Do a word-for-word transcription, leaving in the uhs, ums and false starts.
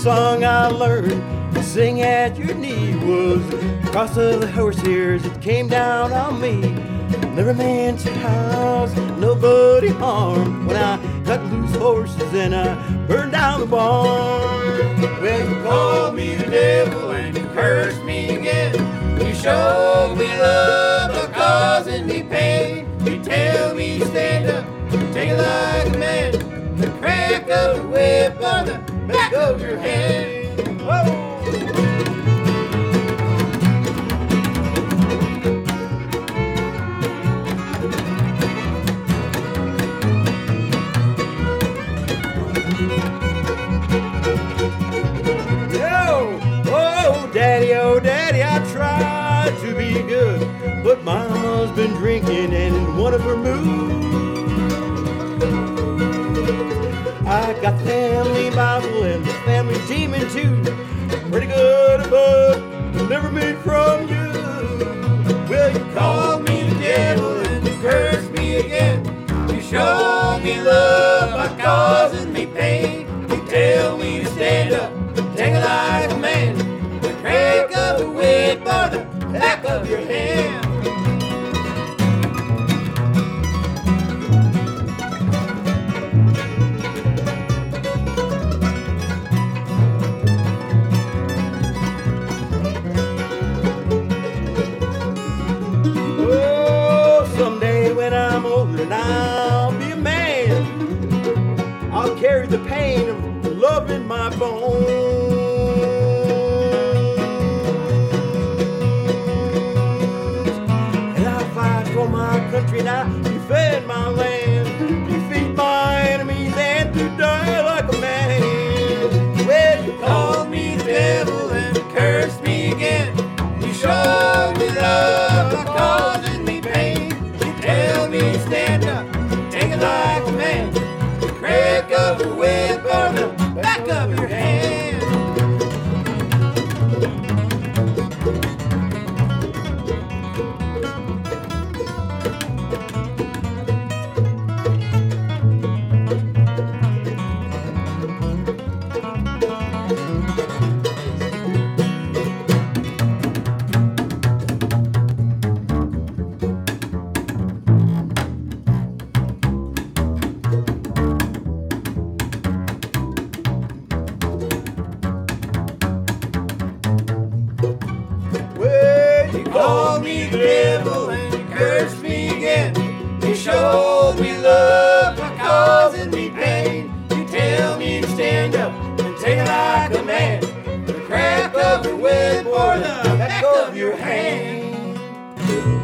song I learned to sing at your knee was Cross of the Horsehears, it came down on me. Never meant to house nobody harm when I cut loose horses and I burned down the barn. Well, you called me the devil and you cursed me again. You showed me love by causing me pain. You tell me to stand up, take it like a man. The crack of the whip on the back of your hand. Whoa! Daddy, oh daddy, I tried to be good, but mama's been drinking and in one of her moods. I got the family Bible and the family demon too. Pretty good, but deliver me from you. Well, you called me the devil and you cursed me again. You showed me love by causing me pain. You tell me to stand up, take it like a man. Crack of the whip or the back of your hand. Oh, someday when I'm older and I'll be a man, I'll carry the pain of love in my bones. For my country now, defend my land, defeat my enemies, and to die like a man. Well, you called me the devil and you cursed me again. You showed me love by causing me pain. You tell me to stand up, take it like a man. The crack of the whip or the back of your hand. You called me the devil and you cursed me again. You showed me love by causing me pain. You tell me to stand up and take it like a man. The crack of the whip or the back of your hand.